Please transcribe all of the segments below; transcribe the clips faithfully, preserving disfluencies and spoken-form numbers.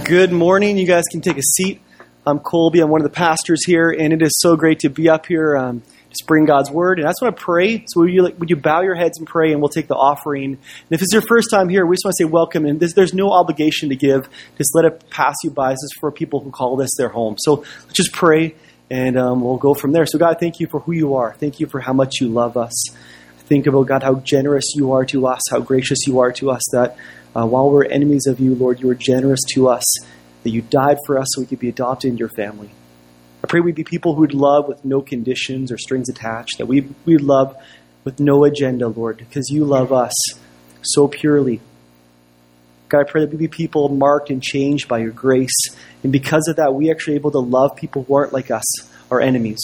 Good morning. You guys can take a seat. I'm Colby. I'm one of the pastors here, and it is so great to be up here, um, just bring God's word. And I just want to pray. So would you, would you bow your heads and pray, and we'll take the offering. And if it's your first time here, we just want to say welcome. And this, there's no obligation to give. Just let it pass you by. This is for people who call this their home. So let's just pray, and um, we'll go from there. So God, thank you for who you are. Thank you for how much you love us. Think about, God, how generous you are to us, how gracious you are to us, that uh, while we're enemies of you, Lord, you were generous to us, that you died for us so we could be adopted into your family. I pray we'd be people who would love with no conditions or strings attached, that we we love with no agenda, Lord, because you love us so purely. God, I pray that we'd be people marked and changed by your grace, and because of that, we actually able to love people who aren't like us, our enemies.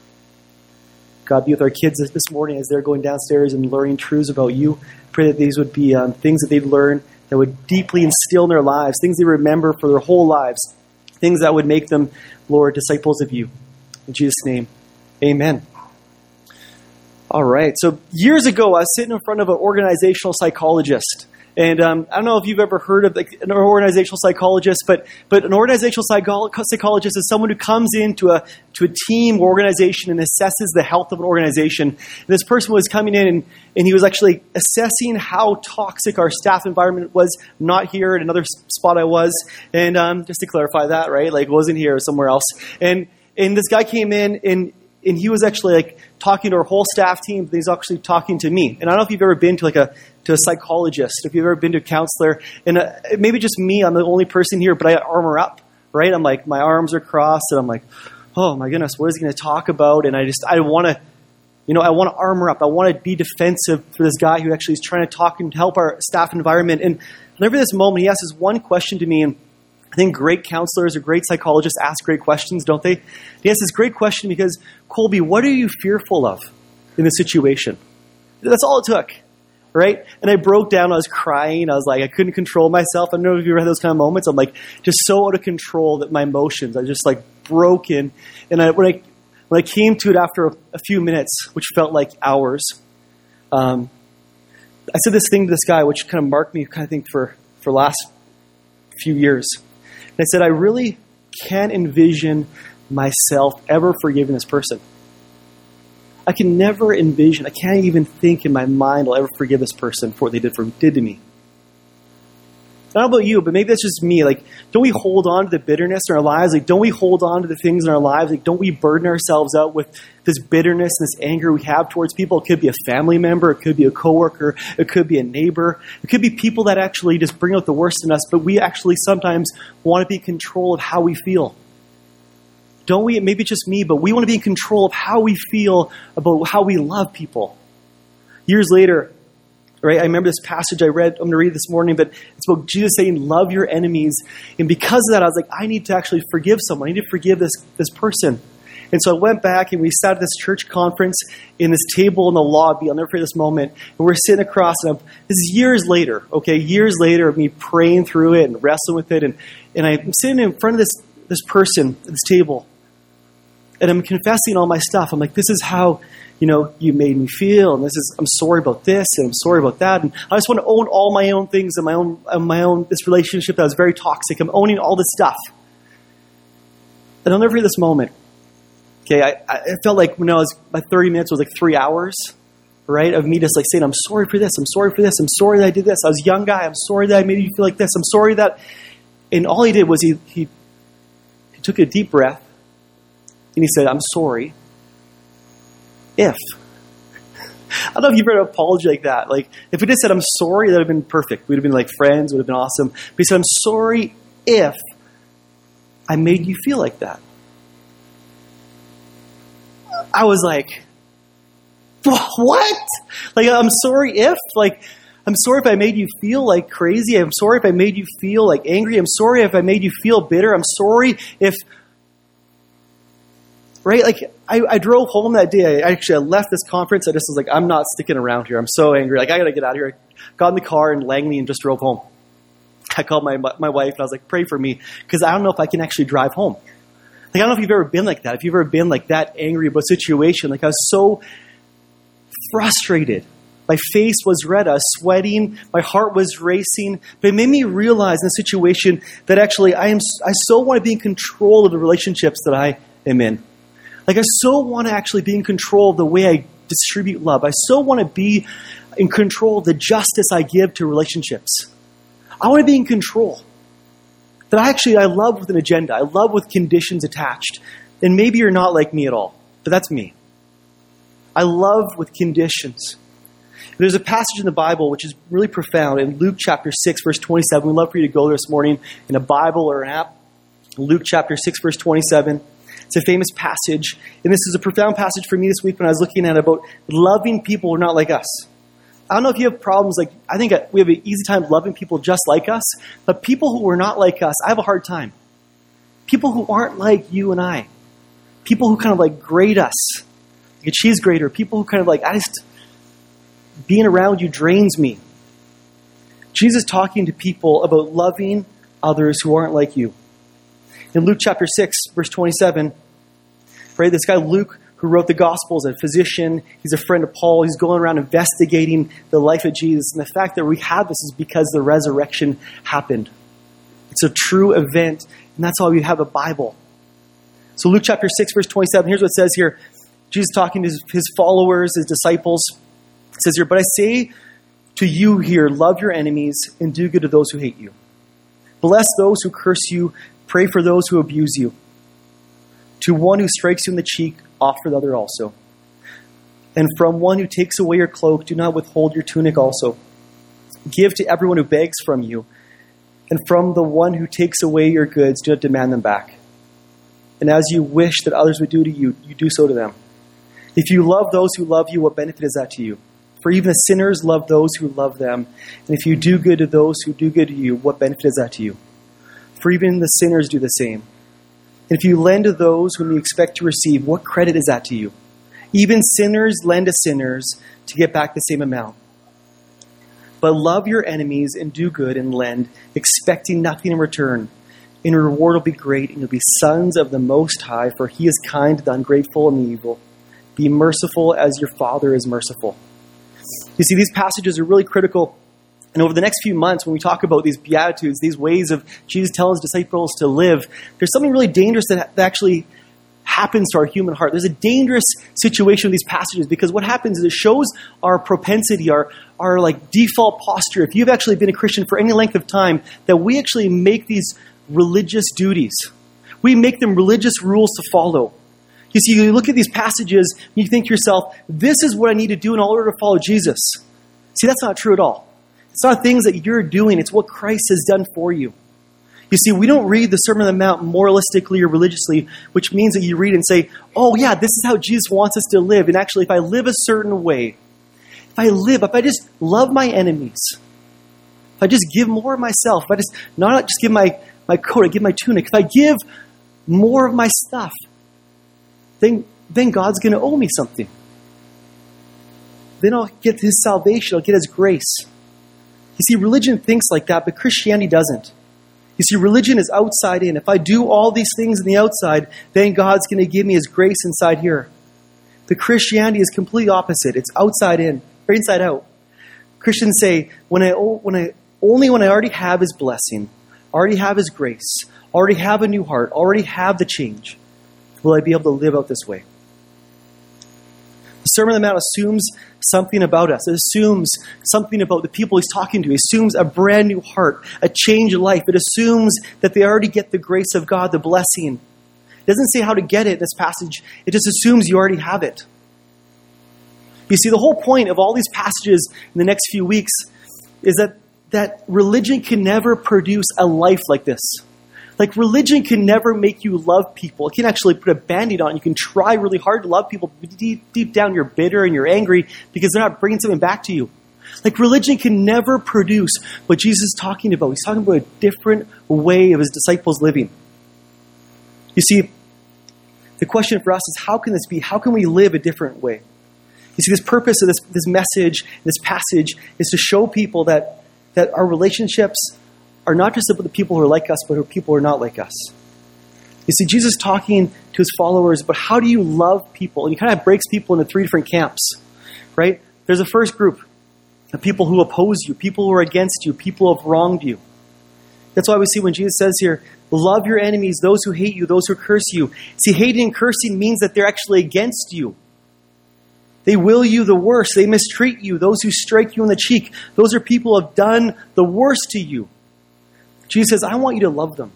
God, be with our kids this morning as they're going downstairs and learning truths about you. I pray that these would be um, things that they'd learn that would deeply instill in their lives, things they remember for their whole lives, things that would make them, Lord, disciples of you. In Jesus' name, amen. All right, so years ago, I was sitting in front of an organizational psychologist. And um, I don't know if you've ever heard of like, an organizational psychologist, but but an organizational psycho- psychologist is someone who comes into a to a team or organization and assesses the health of an organization. And this person was coming in and, and he was actually assessing how toxic our staff environment was. Not here, at another spot I was. And um, just to clarify that, right? Like, it wasn't here, it was somewhere else. And and this guy came in and and he was actually like talking to our whole staff team, but he's actually talking to me. And I don't know if you've ever been to like a to a psychologist, if you've ever been to a counselor, and uh, maybe just me, I'm the only person here, but I armor up, right? I'm like, my arms are crossed, and I'm like, oh my goodness, what is he going to talk about? And I just, I want to, you know, I want to armor up. I want to be defensive for this guy who actually is trying to talk and help our staff environment. And whenever this moment, he asks this one question to me, and I think great counselors or great psychologists ask great questions, don't they? He asks this great question because, Colby, what are you fearful of in this situation? That's all it took. Right? And I broke down. I was crying. I was like, I couldn't control myself. I don't know if you ever had those kind of moments. I'm like, just so out of control that my emotions, I was just like broken. And I, when I when I came to it after a, a few minutes, which felt like hours, um, I said this thing to this guy, which kind of marked me, kind of think for for the last few years. And I said, I really can't envision myself ever forgiving this person. I can never envision, I can't even think in my mind I'll ever forgive this person for what they did for did to me. I don't know about you, but maybe that's just me. Like, don't we hold on to the bitterness in our lives? Like, don't we hold on to the things in our lives? Like, don't we burden ourselves out with this bitterness and this anger we have towards people? It could be a family member. It could be a coworker. It could be a neighbor. It could be people that actually just bring out the worst in us, but we actually sometimes want to be in control of how we feel. Don't we? Maybe it's just me, but we want to be in control of how we feel about how we love people. Years later, right, I remember this passage I read, I'm going to read this morning, but it's about Jesus saying, love your enemies. And because of that, I was like, I need to actually forgive someone. I need to forgive this, this person. And so I went back and we sat at this church conference in this table in the lobby. I'll never forget this moment. And we're sitting across, and I'm, this is years later, okay, years later of me praying through it and wrestling with it. And, and I'm sitting in front of this, this person at this table. And I'm confessing all my stuff. I'm like, this is how, you know, you made me feel. And this is, I'm sorry about this. And I'm sorry about that. And I just want to own all my own things and my own, my own, this relationship that was very toxic. I'm owning all this stuff. And I'll never forget this moment. Okay. I, I felt like when I was, my thirty minutes was like three hours, right? Of me just like saying, I'm sorry for this. I'm sorry for this. I'm sorry that I did this. I was a young guy. I'm sorry that I made you feel like this. I'm sorry that, and all he did was he, he, he took a deep breath. And he said, I'm sorry if. I don't know if you've heard an apology like that. Like, if we just said, I'm sorry, that would have been perfect. We'd have been like friends. It would have been awesome. But he said, I'm sorry if I made you feel like that. I was like, what? Like, I'm sorry if? Like, I'm sorry if I made you feel like crazy. I'm sorry if I made you feel like angry. I'm sorry if I made you feel bitter. I'm sorry if... Right? Like, I, I drove home that day. I actually I left this conference. I just was like, I'm not sticking around here. I'm so angry. Like, I got to get out of here. I got in the car in Langley and just drove home. I called my my wife and I was like, pray for me. Because I don't know if I can actually drive home. Like, I don't know if you've ever been like that. If you've ever been like that angry about a situation. Like, I was so frustrated My face was red. I was sweating. My heart was racing. But it made me realize in the situation that actually I am. I so want to be in control of the relationships that I am in. Like I so want to actually be in control of the way I distribute love. I so want to be in control of the justice I give to relationships. I want to be in control. That I actually, I love with an agenda. I love with conditions attached. And maybe you're not like me at all, but that's me. I love with conditions. There's a passage in the Bible which is really profound in Luke chapter six, verse twenty-seven. We'd love for you to go there this morning in a Bible or an app. Luke chapter six, verse twenty-seven. It's a famous passage. And this is a profound passage for me this week when I was looking at about loving people who are not like us. I don't know if you have problems, like, I think we have an easy time loving people just like us, but people who are not like us, I have a hard time. People who aren't like you and I. People who kind of like grade us, like a cheese grater. People who kind of like, I just, being around you drains me. Jesus talking to people about loving others who aren't like you. In Luke chapter six, verse twenty-seven, right, this guy Luke, who wrote the Gospels, a physician. He's a friend of Paul. He's going around investigating the life of Jesus. And the fact that we have this is because the resurrection happened. It's a true event, and that's why we have a Bible. So Luke chapter six, verse twenty-seven, here's what it says here. Jesus talking to his, his followers, his disciples. It says here, "But I say to you here, love your enemies and do good to those who hate you. Bless those who curse you. Pray for those who abuse you. To one who strikes you in the cheek, offer the other also. And from one who takes away your cloak, do not withhold your tunic also. Give to everyone who begs from you. And from the one who takes away your goods, do not demand them back. And as you wish that others would do to you, you do so to them. If you love those who love you, what benefit is that to you? For even the sinners love those who love them. And if you do good to those who do good to you, what benefit is that to you? For even the sinners do the same. And if you lend to those whom you expect to receive, what credit is that to you? Even sinners lend to sinners to get back the same amount. But love your enemies and do good and lend, expecting nothing in return. And your reward will be great, and you'll be sons of the Most High, for he is kind to the ungrateful and the evil. Be merciful as your Father is merciful." You see, these passages are really critical. And over the next few months, when we talk about these Beatitudes, these ways of Jesus telling his disciples to live, there's something really dangerous that actually happens to our human heart. There's a dangerous situation with these passages because what happens is it shows our propensity, our, our like default posture. If you've actually been a Christian for any length of time, that we actually make these religious duties. We make them religious rules to follow. You see, you look at these passages and you think to yourself, this is what I need to do in order to follow Jesus. See, that's not true at all. It's not things that you're doing. It's what Christ has done for you. You see, we don't read the Sermon on the Mount moralistically or religiously, which means that you read and say, oh yeah, this is how Jesus wants us to live. And actually, if I live a certain way, if I live, if I just love my enemies, if I just give more of myself, if I just not just give my, my coat, I give my tunic, if I give more of my stuff, then, then God's going to owe me something. Then I'll get his salvation, I'll get his grace. You see, religion thinks like that, but Christianity doesn't. You see, religion is outside in. If I do all these things on the outside, then God's going to give me his grace inside here. The Christianity is completely opposite. It's outside in, or inside out. Christians say, when I, when I only when I already have his blessing, already have his grace, already have a new heart, already have the change, will I be able to live out this way. The Sermon on the Mount assumes something about us. It assumes something about the people he's talking to. It assumes a brand new heart, a changed life. It assumes that they already get the grace of God, the blessing. It doesn't say how to get it in this passage. It just assumes you already have it. You see, the whole point of all these passages in the next few weeks is that, that religion can never produce a life like this. Like, religion can never make you love people. It can actually put a Band-Aid on. You can try really hard to love people, but deep, deep down you're bitter and you're angry because they're not bringing something back to you. Like, religion can never produce what Jesus is talking about. He's talking about a different way of his disciples living. You see, the question for us is, how can this be? How can we live a different way? You see, this purpose of this, this message, this passage, is to show people that, that our relationships are not just about the people who are like us, but who are people who are not like us. You see, Jesus talking to his followers about how do you love people? And he kind of breaks people into three different camps, right? There's a first group. The people who oppose you, people who are against you, people who have wronged you. That's why we see when Jesus says here, love your enemies, those who hate you, those who curse you. See, hating and cursing means that they're actually against you. They will you the worst. They mistreat you. Those who strike you in the cheek, those are people who have done the worst to you. Jesus says, I want you to love them.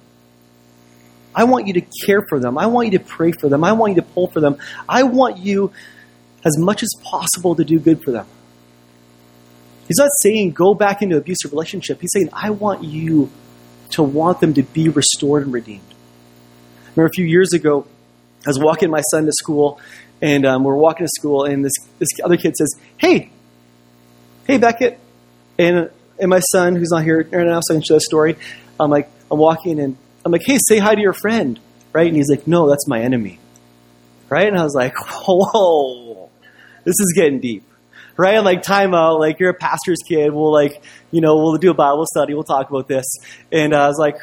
I want you to care for them. I want you to pray for them. I want you to pull for them. I want you, as much as possible, to do good for them. He's not saying go back into an abusive relationship. He's saying, I want you to want them to be restored and redeemed. I remember a few years ago, I was walking my son to school, and um, we're walking to school, and this, this other kid says, hey, hey, Beckett. And, and my son, who's not here right now, so I can share the story, I'm like, I'm walking, and I'm like, hey, say hi to your friend, right? And he's like, no, that's my enemy, right? And I was like, whoa, this is getting deep, right? I'm like, time out, like, you're a pastor's kid, we'll like, you know, we'll do a Bible study, we'll talk about this. And I was like,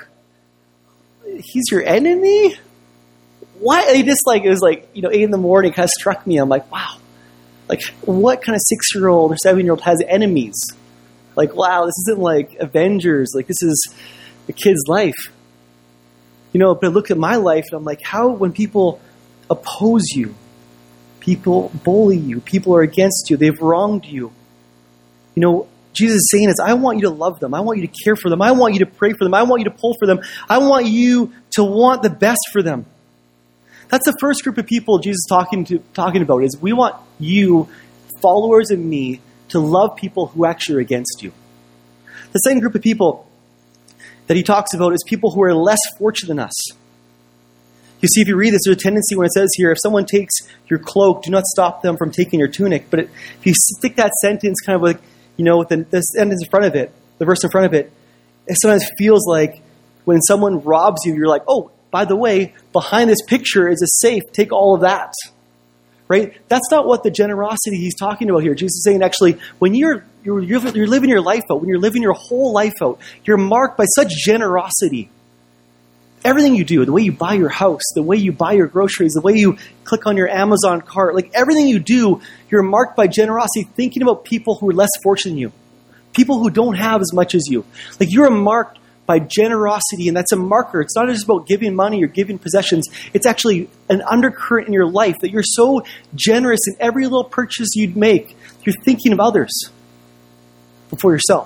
he's your enemy? What? He just like, it was like, you know, eight in the morning, kind of struck me. I'm like, wow, like, what kind of six-year-old or seven-year-old has enemies? Like, wow, this isn't like Avengers, like, this is a kid's life. You know, but I look at my life and I'm like, how when people oppose you, people bully you, people are against you, they've wronged you. You know, Jesus is saying is, I want you to love them. I want you to care for them. I want you to pray for them. I want you to pull for them. I want you to want the best for them. That's the first group of people Jesus is talking to talking about is we want you, followers of me, to love people who actually are against you. The second group of people that he talks about is people who are less fortunate than us. You see, if you read this, there's a tendency when it says here, if someone takes your cloak, do not stop them from taking your tunic. But it, if you stick that sentence kind of like, you know, with the, the sentence in front of it, the verse in front of it, it sometimes feels like when someone robs you, you're like, oh, by the way, behind this picture is a safe. Take all of that. Right? That's not what the generosity he's talking about here. Jesus is saying, actually, when you're, you're, you're, you're living your life out, when you're living your whole life out, you're marked by such generosity. Everything you do, the way you buy your house, the way you buy your groceries, the way you click on your Amazon cart, like everything you do, you're marked by generosity, thinking about people who are less fortunate than you, people who don't have as much as you. Like you're marked by generosity, and that's a marker. It's not just about giving money or giving possessions. It's actually an undercurrent in your life that you're so generous in every little purchase you'd make. You're thinking of others before yourself.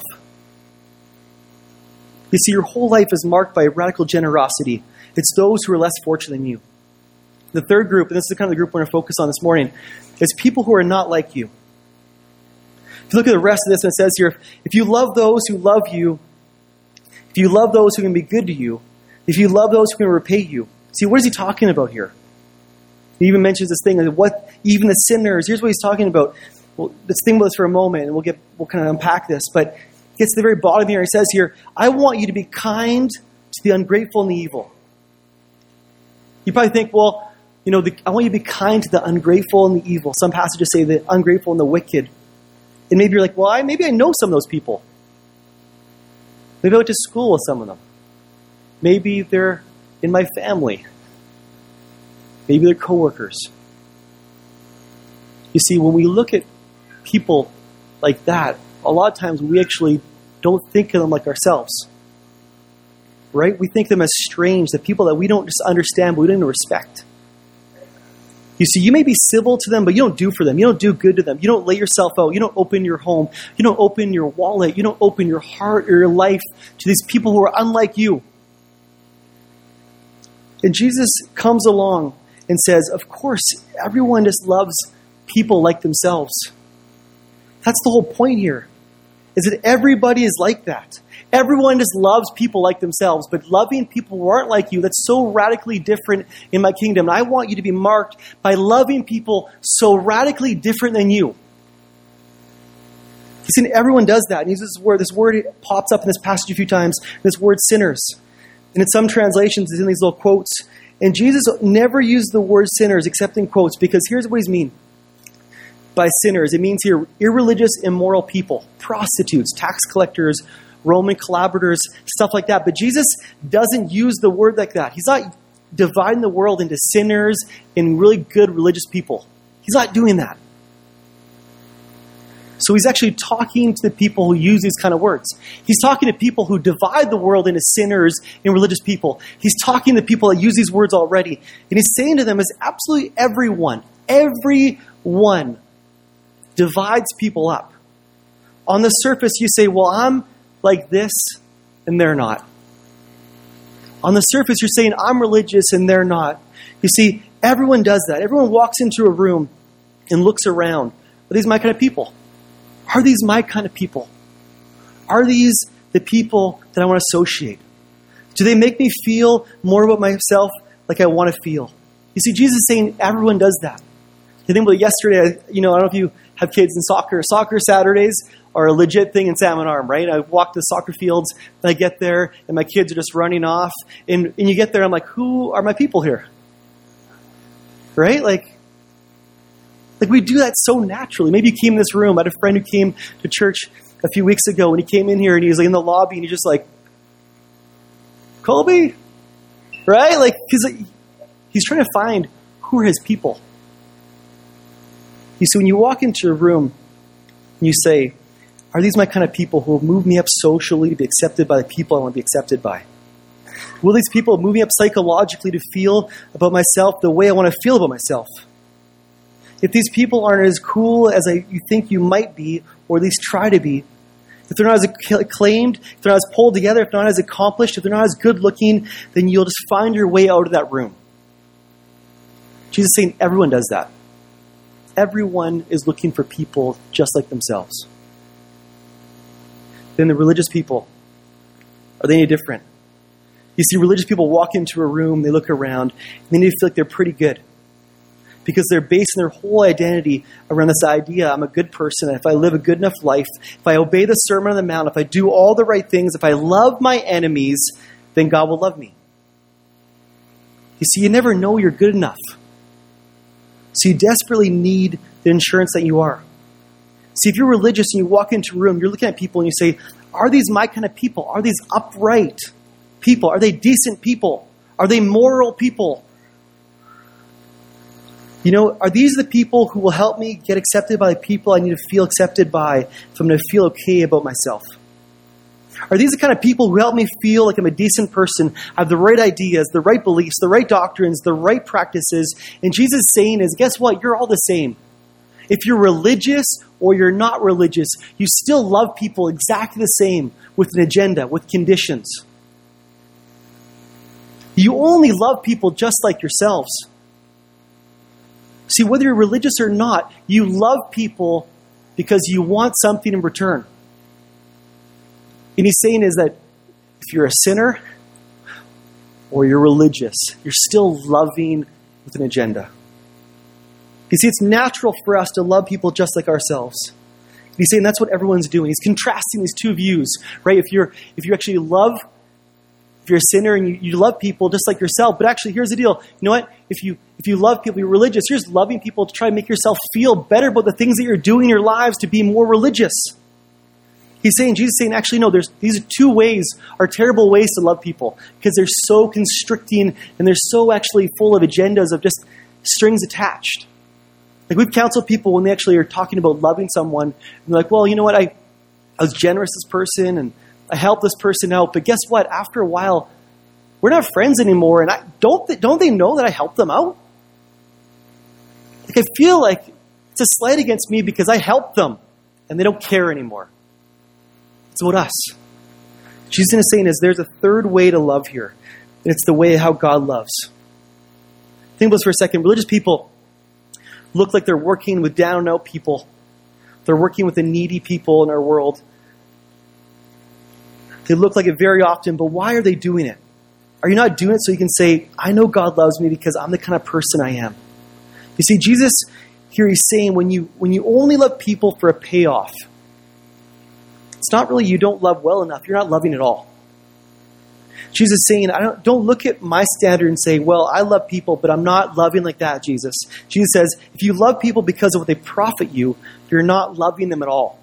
You see, your whole life is marked by radical generosity. It's those who are less fortunate than you. The third group, and this is kind of the group we're going to focus on this morning, is people who are not like you. If you look at the rest of this, it says here, if you love those who love you, if you love those who can be good to you, if you love those who can repay you. See, what is he talking about here? He even mentions this thing, what even the sinners, here's what he's talking about. Well, let's think about this for a moment, and we'll get we'll kind of unpack this. But it gets to the very bottom here. He says here, I want you to be kind to the ungrateful and the evil. You probably think, well, you know, the, I want you to be kind to the ungrateful and the evil. Some passages say the ungrateful and the wicked. And maybe you're like, well, I, maybe I know some of those people. Maybe I went to school with some of them. Maybe they're in my family. Maybe they're coworkers. You see, when we look at people like that, a lot of times we actually don't think of them like ourselves. Right? We think of them as strange, the people that we don't just understand, but we don't even respect. You see, you may be civil to them, but you don't do for them. You don't do good to them. You don't lay yourself out. You don't open your home. You don't open your wallet. You don't open your heart or your life to these people who are unlike you. And Jesus comes along and says, of course, everyone just loves people like themselves. That's the whole point here, is that everybody is like that. Everyone just loves people like themselves, but loving people who aren't like you, that's so radically different in my kingdom. And I want you to be marked by loving people so radically different than you. You see, everyone does that. And he uses this word, this word pops up in this passage a few times, this word sinners. And in some translations, it's in these little quotes. And Jesus never used the word sinners except in quotes, because here's what he's mean by sinners. It means here irreligious, immoral people, prostitutes, tax collectors, Roman collaborators, stuff like that. But Jesus doesn't use the word like that. He's not dividing the world into sinners and really good religious people. He's not doing that. So he's actually talking to the people who use these kind of words. He's talking to people who divide the world into sinners and religious people. He's talking to people that use these words already. And he's saying to them is absolutely everyone, everyone divides people up. On the surface, you say, well, I'm like this, and they're not. On the surface, you're saying, I'm religious, and they're not. You see, everyone does that. Everyone walks into a room and looks around. Are these my kind of people? Are these my kind of people? Are these the people that I want to associate? Do they make me feel more about myself like I want to feel? You see, Jesus is saying everyone does that. You think about yesterday, you know, I don't know if you have kids in soccer. Soccer Saturdays are a legit thing in Salmon Arm, right? I walk to the soccer fields, and I get there, and my kids are just running off. And, and you get there, I'm like, who are my people here? Right? Like, like we do that so naturally. Maybe you came in this room. I had a friend who came to church a few weeks ago, and he came in here, and he was like in the lobby, and he's just like, Colby? Right? Like, because he's trying to find who are his people. You see, when you walk into a room, and you say, are these my kind of people who will move me up socially to be accepted by the people I want to be accepted by? Will these people move me up psychologically to feel about myself the way I want to feel about myself? If these people aren't as cool as I, you think you might be, or at least try to be, if they're not as acclaimed, if they're not as pulled together, if they're not as accomplished, if they're not as good looking, then you'll just find your way out of that room. Jesus is saying everyone does that. Everyone is looking for people just like themselves. Then the religious people, are they any different? You see, religious people walk into a room, they look around, and they need to feel like they're pretty good. Because they're basing their whole identity around this idea, I'm a good person, and if I live a good enough life, if I obey the Sermon on the Mount, if I do all the right things, if I love my enemies, then God will love me. You see, you never know you're good enough. So you desperately need the insurance that you are. See, if you're religious and you walk into a room, you're looking at people and you say, are these my kind of people? Are these upright people? Are they decent people? Are they moral people? You know, are these the people who will help me get accepted by the people I need to feel accepted by if I'm going to feel okay about myself? Are these the kind of people who help me feel like I'm a decent person, I have the right ideas, the right beliefs, the right doctrines, the right practices? And Jesus is saying is, guess what? You're all the same. If you're religious or you're not religious, you still love people exactly the same with an agenda, with conditions. You only love people just like yourselves. See, whether you're religious or not, you love people because you want something in return. And he's saying is that if you're a sinner or you're religious, you're still loving with an agenda. You see, it's natural for us to love people just like ourselves. And he's saying that's what everyone's doing. He's contrasting these two views, right? If you're if you actually love, if you're a sinner and you, you love people just like yourself, but actually here's the deal. You know what? If you if you love people, you're religious, you're just loving people to try to make yourself feel better about the things that you're doing in your lives to be more religious. He's saying, Jesus is saying, actually, no, there's these are two ways, are terrible ways to love people because they're so constricting and they're so actually full of agendas of just strings attached. Like we've counseled people when they actually are talking about loving someone, and they're like, well, you know what, I, I was generous to this person and I helped this person out, but guess what? After a while, we're not friends anymore, and I don't th- don't they know that I helped them out? Like I feel like it's a slight against me because I helped them, and they don't care anymore. It's about us. Jesus is saying is there's a third way to love here, and it's the way how God loves. Think about this for a second. Religious people look like they're working with down and out people. They're working with the needy people in our world. They look like it very often, but why are they doing it? Are you not doing it so you can say, I know God loves me because I'm the kind of person I am? You see, Jesus here he's saying when you when you only love people for a payoff, it's not really you don't love well enough. You're not loving at all. Jesus is saying, I don't, don't look at my standard and say, well, I love people, but I'm not loving like that, Jesus. Jesus says, if you love people because of what they profit you, you're not loving them at all.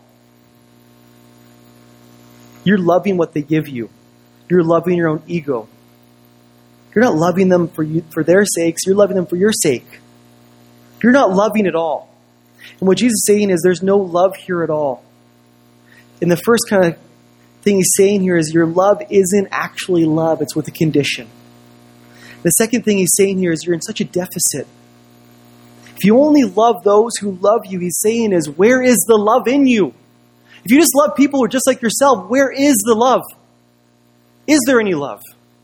You're loving what they give you. You're loving your own ego. You're not loving them for you, for their sakes. You're loving them for your sake. You're not loving at all. And what Jesus is saying is there's no love here at all. And the first kind of thing he's saying here is your love isn't actually love. It's with a condition. The second thing he's saying here is you're in such a deficit. If you only love those who love you, he's saying is, where is the love in you? If you just love people who are just like yourself, where is the love? Is there any love?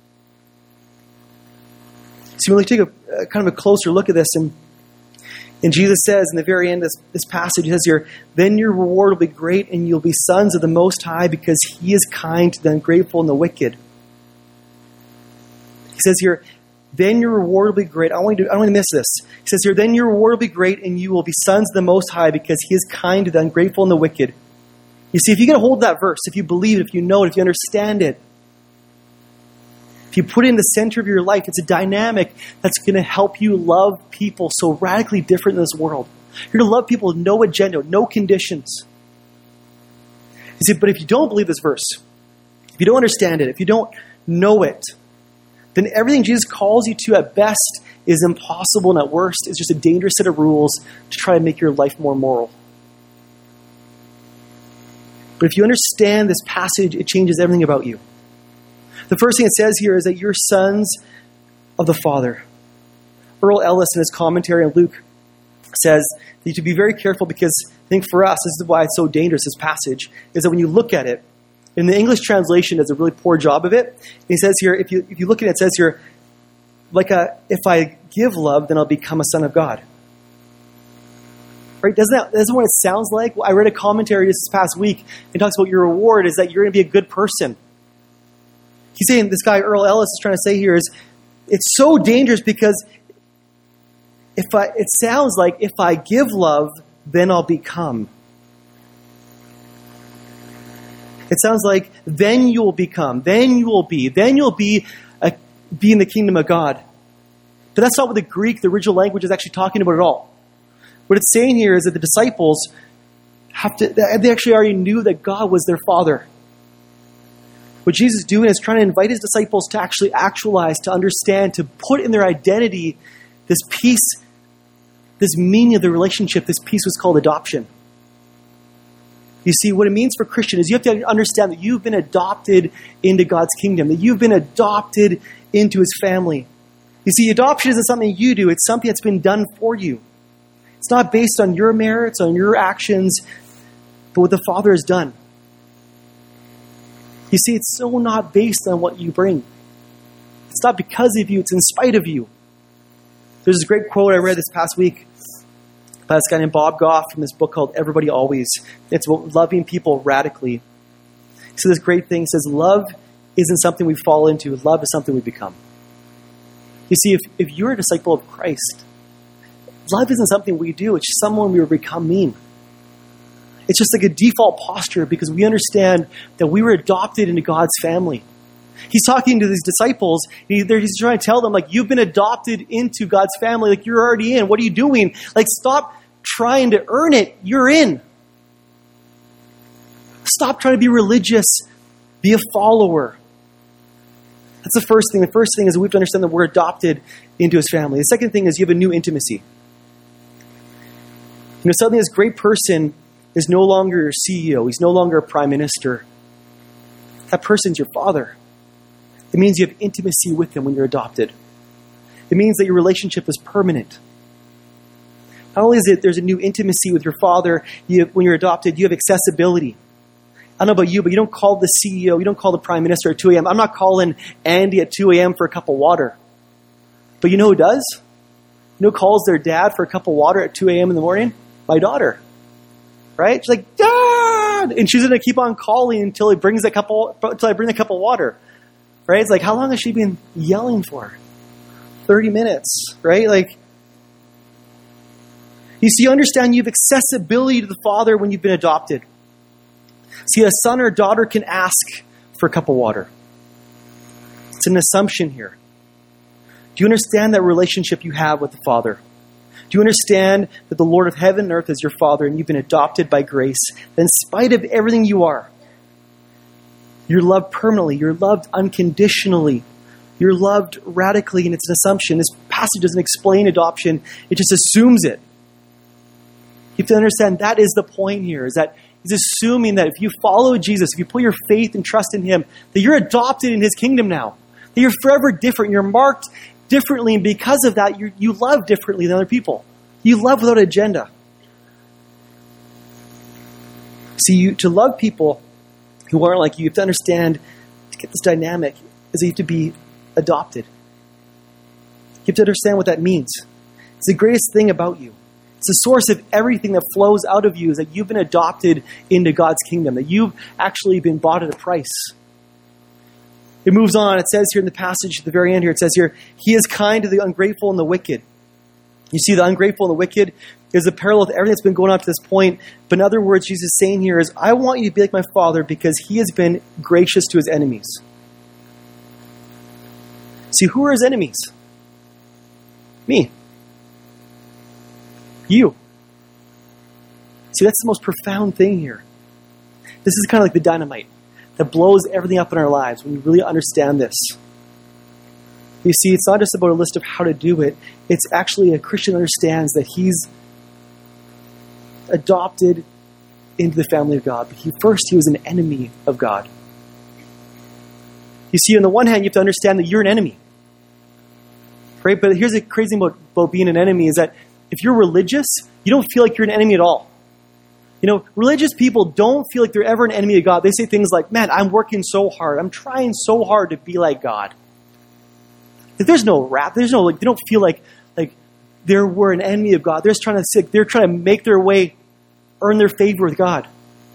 So when we take a, a kind of a closer look at this, and, and Jesus says in the very end of this, this passage, he says here, then your reward will be great and you'll be sons of the Most High because he is kind to the ungrateful and the wicked. He says here, then your reward will be great. I don't want you to, I don't want to miss this. He says here, then your reward will be great and you will be sons of the Most High because he is kind to the ungrateful and the wicked. You see, if you get a hold of that verse, if you believe it, if you know it, if you understand it, if you put it in the center of your life, it's a dynamic that's going to help you love people so radically different in this world. You're going to love people with no agenda, no conditions. You see, but if you don't believe this verse, if you don't understand it, if you don't know it, then everything Jesus calls you to at best is impossible, and at worst is just a dangerous set of rules to try and make your life more moral. But if you understand this passage, it changes everything about you. The first thing it says here is that you're sons of the Father. Earl Ellis, in his commentary on Luke, says that you should be very careful because I think for us, this is why it's so dangerous, this passage, is that when you look at it, in the English translation does a really poor job of it. He says here, if you if you look at it, it says here, like a, if I give love, then I'll become a son of God. Right? Doesn't that, isn't what it sounds like? I read a commentary this past week. It talks about your reward is that you're going to be a good person. He's saying, this guy Earl Ellis is trying to say here is, it's so dangerous because if I, it sounds like if I give love, then I'll become. It sounds like then you will become, then you will be, then you'll be a, be in the kingdom of God. But that's not what the Greek, the original language, is actually talking about at all. What it's saying here is that the disciples have to, they actually already knew that God was their Father. What Jesus is doing is trying to invite his disciples to actually actualize, to understand, to put in their identity this peace, this meaning of the relationship. This peace was called adoption. You see, what it means for Christian is you have to understand that you've been adopted into God's kingdom, that you've been adopted into his family. You see, adoption isn't something you do. It's something that's been done for you. It's not based on your merits, on your actions, but what the Father has done. You see, it's so not based on what you bring. It's not because of you. It's in spite of you. There's this great quote I read this past week by this guy named Bob Goff from this book called Everybody Always. It's about loving people radically. He said this great thing. He says, love isn't something we fall into. Love is something we become. You see, if, if you're a disciple of Christ, love isn't something we do. It's just someone we will become mean. It's just like a default posture because we understand that we were adopted into God's family. He's talking to these disciples. He, he's trying to tell them, like, you've been adopted into God's family. Like, you're already in. What are you doing? Like, stop trying to earn it. You're in. Stop trying to be religious. Be a follower. That's the first thing. The first thing is we have to understand that we're adopted into his family. The second thing is you have a new intimacy. You know, suddenly this great person is no longer your C E O. He's no longer a prime minister. That person's your father. It means you have intimacy with him when you're adopted. It means that your relationship is permanent. Not only is it there's a new intimacy with your father, you have, when you're adopted, you have accessibility. I don't know about you, but you don't call the C E O, you don't call the prime minister at two a.m. I'm not calling Andy at two a.m. for a cup of water. But you know who does? You know who calls their dad for a cup of water at two a.m. in the morning? My daughter. Right? She's like, Dad! And she's going to keep on calling until he brings a cup of, until I bring a cup of water. Right? It's like, how long has she been yelling for? thirty minutes. Right? Like, you see, you understand you have accessibility to the Father when you've been adopted. See, a son or daughter can ask for a cup of water. It's an assumption here. Do you understand that relationship you have with the Father? Do you understand that the Lord of heaven and earth is your Father and you've been adopted by grace? That in spite of everything you are, you're loved permanently. You're loved unconditionally. You're loved radically, and it's an assumption. This passage doesn't explain adoption. It just assumes it. You have to understand that is the point here, is that he's assuming that if you follow Jesus, if you put your faith and trust in him, that you're adopted in his kingdom now. That you're forever different. You're marked differently, and because of that, you you love differently than other people. You love without agenda. See, you, to love people who aren't like you, you have to understand, to get this dynamic, is that you have to be adopted. You have to understand what that means. It's the greatest thing about you. It's the source of everything that flows out of you, is that you've been adopted into God's kingdom, that you've actually been bought at a price. It moves on. It says here in the passage at the very end here, it says here, he is kind to the ungrateful and the wicked. You see, the ungrateful and the wicked is a parallel to everything that's been going on to this point. But in other words, Jesus is saying here is, I want you to be like my Father because he has been gracious to his enemies. See, who are his enemies? Me. You. See, that's the most profound thing here. This is kind of like the dynamite that blows everything up in our lives when we really understand this. You see, it's not just about a list of how to do it. It's actually a Christian understands that he's adopted into the family of God. But he, first, he was an enemy of God. You see, on the one hand, you have to understand that you're an enemy. Right? But here's the crazy thing about, about being an enemy is that if you're religious, you don't feel like you're an enemy at all. You know, religious people don't feel like they're ever an enemy of God. They say things like, man, I'm working so hard. I'm trying so hard to be like God. Like, there's no rap. There's no, like, they don't feel like, like they're were an enemy of God. They're just trying to, they're trying to make their way, earn their favor with God.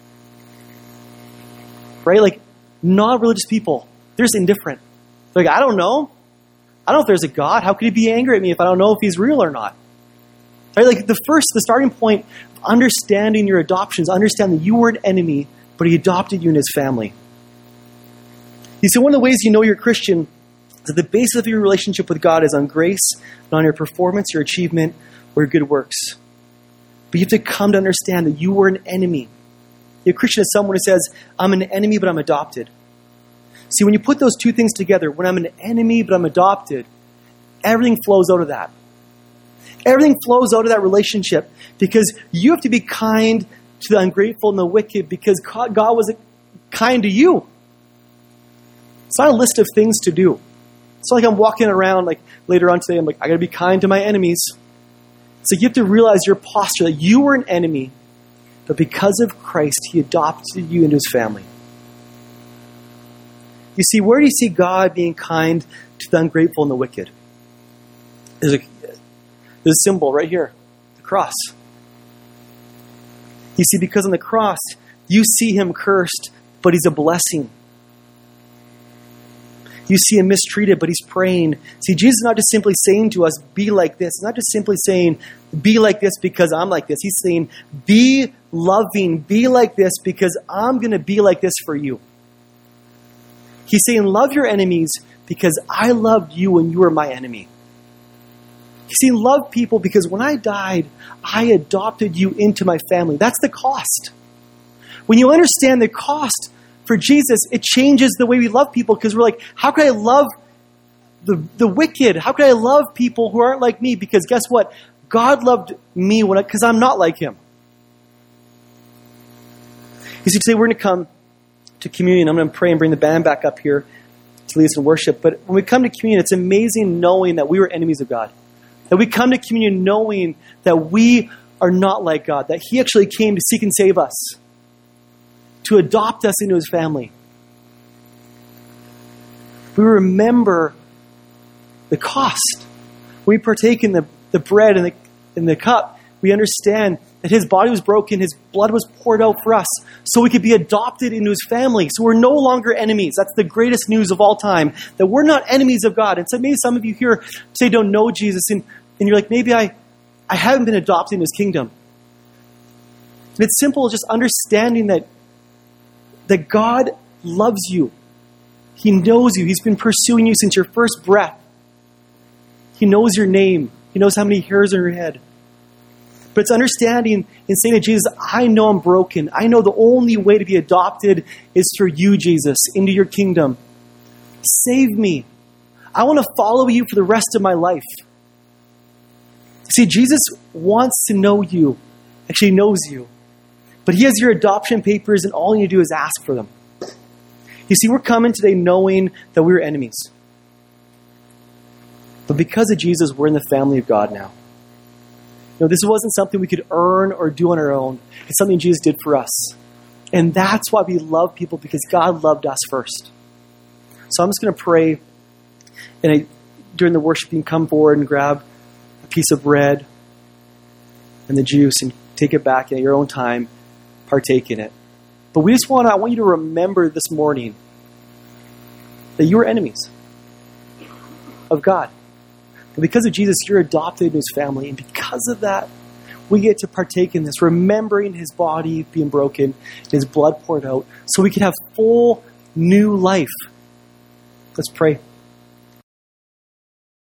Right? Like, non-religious people, they're just indifferent. They're like, I don't know. I don't know if there's a God. How could he be angry at me if I don't know if he's real or not? Right? Like the first, the starting point of understanding your adoptions, understand that you were an enemy, but he adopted you in his family. You see, one of the ways you know you're a Christian is that the basis of your relationship with God is on grace, not on your performance, your achievement, or your good works. But you have to come to understand that you were an enemy. A Christian is someone who says, I'm an enemy, but I'm adopted. See, when you put those two things together, when I'm an enemy, but I'm adopted, everything flows out of that. Everything flows out of that relationship because you have to be kind to the ungrateful and the wicked because God was kind to you. It's not a list of things to do. It's not like I'm walking around like later on today, I'm like, I got to be kind to my enemies. So you have to realize your posture that you were an enemy, but because of Christ, he adopted you into his family. You see, where do you see God being kind to the ungrateful and the wicked? There's a, there's a symbol right here, the cross. You see, because on the cross, you see him cursed, but he's a blessing. You see him mistreated, but he's praying. See, Jesus is not just simply saying to us, be like this. He's not just simply saying, be like this because I'm like this. He's saying, be loving, be like this because I'm going to be like this for you. He's saying, love your enemies because I loved you when you were my enemy. He's saying, love people because when I died, I adopted you into my family. That's the cost. When you understand the cost for Jesus, it changes the way we love people because we're like, how could I love the, the wicked? How could I love people who aren't like me? Because guess what? God loved me when because I'm not like him. You see, today we're going to come to communion. I'm going to pray and bring the band back up here to lead us in worship. But when we come to communion, it's amazing knowing that we were enemies of God. That we come to communion knowing that we are not like God. That he actually came to seek and save us. To adopt us into his family. We remember the cost. We partake in the, the bread and the, in the cup. We understand that his body was broken, his blood was poured out for us, so we could be adopted into his family. So we're no longer enemies. That's the greatest news of all time, that we're not enemies of God. And so maybe some of you here say don't know Jesus, and, and you're like, maybe I, I haven't been adopted into his kingdom. And it's simple, just understanding that, that God loves you. He knows you. He's been pursuing you since your first breath. He knows your name. He knows how many hairs are in your head. But it's understanding and saying to Jesus, I know I'm broken. I know the only way to be adopted is through you, Jesus, into your kingdom. Save me. I want to follow you for the rest of my life. See, Jesus wants to know you. actually knows you. But he has your adoption papers, and all you need to do is ask for them. You see, we're coming today knowing that we're enemies. But because of Jesus, we're in the family of God now. You know, this wasn't something we could earn or do on our own. It's something Jesus did for us. And that's why we love people, because God loved us first. So I'm just going to pray. And I, during the worship, you can come forward and grab a piece of bread and the juice and take it back, and at your own time, partake in it. But we just want to, I want you to remember this morning that you are enemies of God. But because of Jesus, you're adopted in his family. And because of that, we get to partake in this, remembering his body being broken, his blood poured out, so we can have full new life. Let's pray.